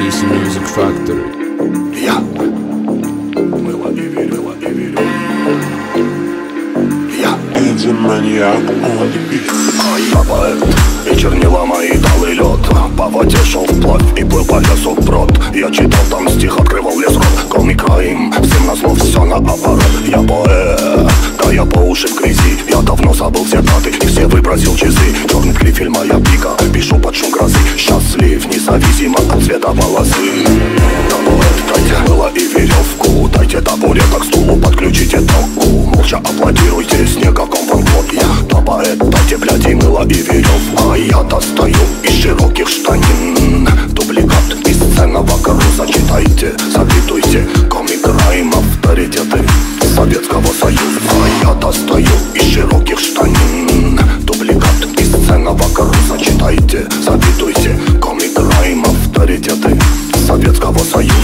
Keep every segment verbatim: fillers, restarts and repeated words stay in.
Easy Music Factory. Я мыло и верила, и верю. Я Энди Маньяк on the beat. А я поэт, и чернила мои дал и лед. По воде шел вплавь и плыл по лесу вброд. Я читал там стих, открывал лес рот. Call me crime, всем назло все наоборот. Я поэт, да я по уши в грязи. Я давно забыл все даты и все выбросил часы. Черный грифель моя пика, пишу под шум грозы. Счастлив, независимо от цвета волосы. Да поэт, дайте мыло и веревку. Дайте табуреток к стулу, подключите току. Молча аплодируйте, с никаком вам год. Я да поэт, дайте, блядь, и мыло и веревку. А я достаю из широких штанин дубликат бесценного груза. Читайте, запитуйте, комик Райм, авторитеты Советского Союза. А я достаю из широких штанин дубликат бесценного груза. Читайте, запитуйте, комик Райм, авторитеты Советского Союза.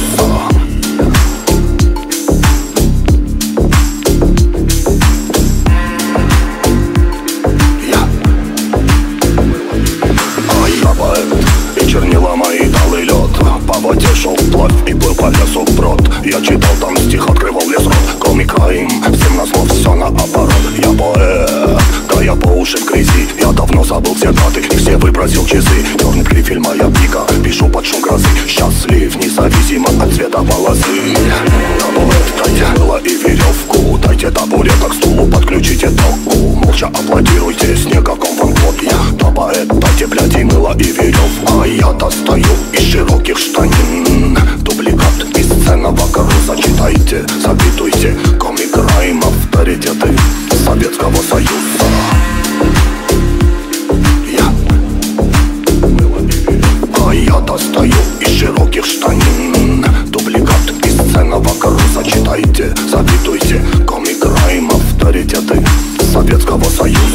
Чернила мои дал и лед. По воде шел вплавь и плыл по лесу вброд. Я читал там стих, открывал лес рот. Call me crime, всем назло все наоборот. Я поэт, да я по уши в грязи. Я давно забыл все даты и все выбросил часы. Черный грифель моя пика, пишу под шум грозы. Счастлив, независимо от цвета волосы. Да поэт, дайте мыло и веревку. Дайте табуреток к стулу, подключите току. Молча аплодируйте, с никаком вам год. Я да поэт, дайте, блядь, и мыло и веревку. А я достаю из широких штанин дубликат бесценного груза. Читайте, запитуйте, комик Райм, авторитеты Советского Союза. Я мыло и веревку. А я достаю из широких штанин дубликат бесценного груза. Читайте, запитуйте, комик Райм, авторитеты Советского Союза.